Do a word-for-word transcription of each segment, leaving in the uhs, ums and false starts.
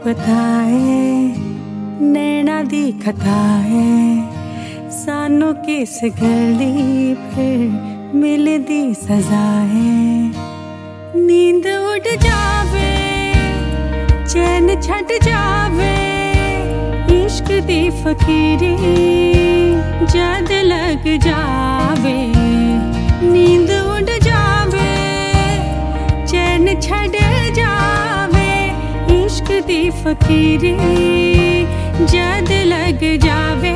पता है नैना दी खता है सानू किस गली फिर मिलदी सजा है। नींद उड़ जावे चैन छट जावे इश्क दी फकीरी जद लग जावे। नींद उड़ जावे चैन छट जावे इश्क दी फकीरी जद लग जावे।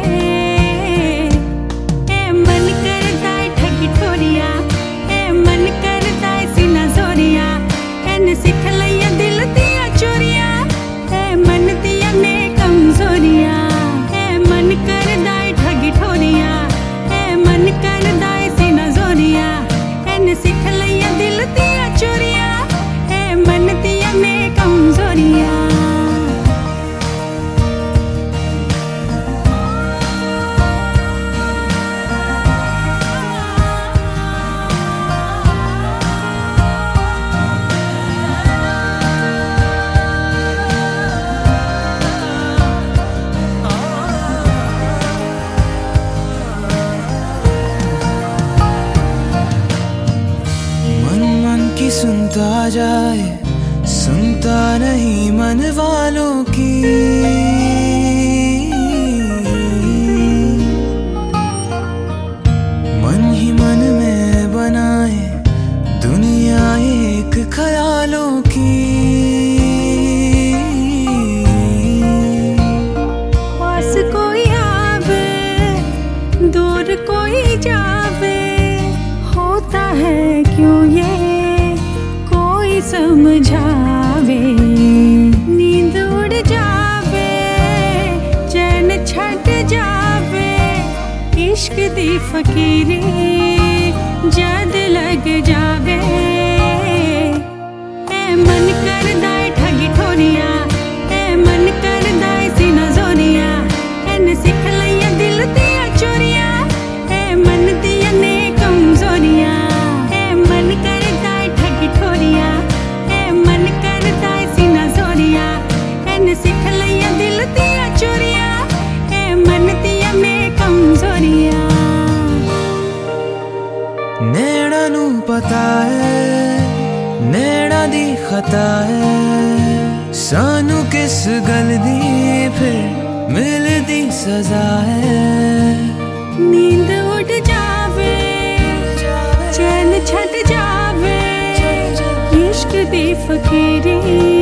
ए मन करदा है ठगी ठोरिया ए मन करदा है सीना जोरिया एन सिख लिया दिल दिया चोरिया ए मन दिया ने कमजोरिया। ए मन करदा है ठगी ठोरिया ए मन करदा है सीना जोरिया एन सिख लिया दिल दिया चोरिया ए मन दिया ने कमजोरिया। सुनता जाए सुनता नहीं मन वालों की। मन ही मन में बनाए दुनिया एक ख्यालों की। पास कोई आवे दूर कोई जावे होता है क्यों ये समझावे। नींद उड़ जावे चैन छट जावे इश्क दी फकीरी जद लग जावे। ए मन करदा है ठगी ठोरिया ए मन करदा है सीना जोरिया एन सिख लिया दिल दिया चोरिया ए मन दिया ने कमजोरिया। ए मन करदा है ठगी ठोरिया सिख लिया दिल दिया चोरिया ए मन दिया ने कमजोरिया। नैना नू पता है नैना दी खता है सानू किस गल दी फिर मिलदी सजा है। नींद उड़ जावे चैन छट जावे इश्क दी फकीरी